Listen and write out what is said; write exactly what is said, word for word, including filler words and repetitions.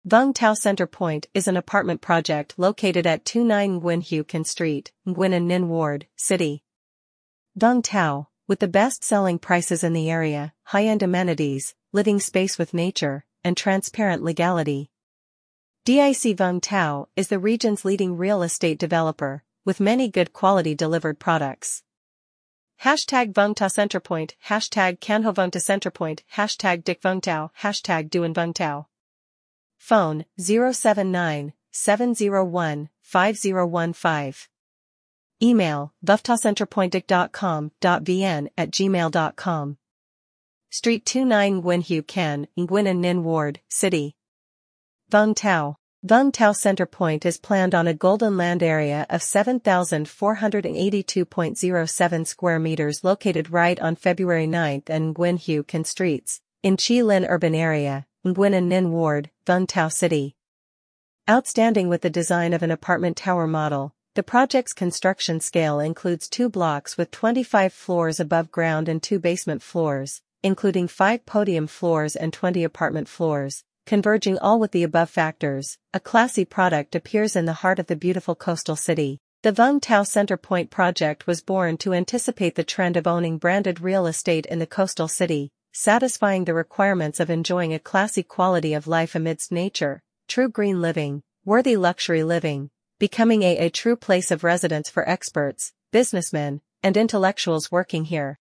Vung Tau Center Point is an apartment project located at twenty-nine Nguyen Hue Can Street, Nguyen An Ninh Ward, City. Vung Tau, with the best-selling prices in the area, high-end amenities, living space with nature, and transparent legality. D I C Vung Tau is the region's leading real estate developer, with many good quality delivered products. Hashtag Vung Tau Centerpoint, hashtag Canho Vung Tau Centerpoint, hashtag Dick Vung Tau, hashtag Duan Vung Tau. Phone zero seven nine, seven zero one, five zero one five. Email vuftaucenterpointdick dot com dot v n at gmail dot com. Street twenty-nine Nguyen Hue Can, Nguyen An Ninh Ward, City. Vung Tau. Vung Tau Center Point is planned on a golden land area of seven thousand four hundred eighty-two point zero seven square meters located right on February ninth and Nguyen Hue Can Streets, in Chi Lin Urban Area, Nguyen An Ninh Ward, Vung Tau City. Outstanding with the design of an apartment tower model, the project's construction scale includes two blocks with twenty-five floors above ground and two basement floors, including five podium floors and twenty apartment floors, converging all with the above factors. A classy product appears in the heart of the beautiful coastal city. The Vung Tau Center Point project was born to anticipate the trend of owning branded real estate in the coastal city, satisfying the requirements of enjoying a classy quality of life amidst nature, true green living, worthy luxury living, becoming a, a true place of residence for experts, businessmen, and intellectuals working here.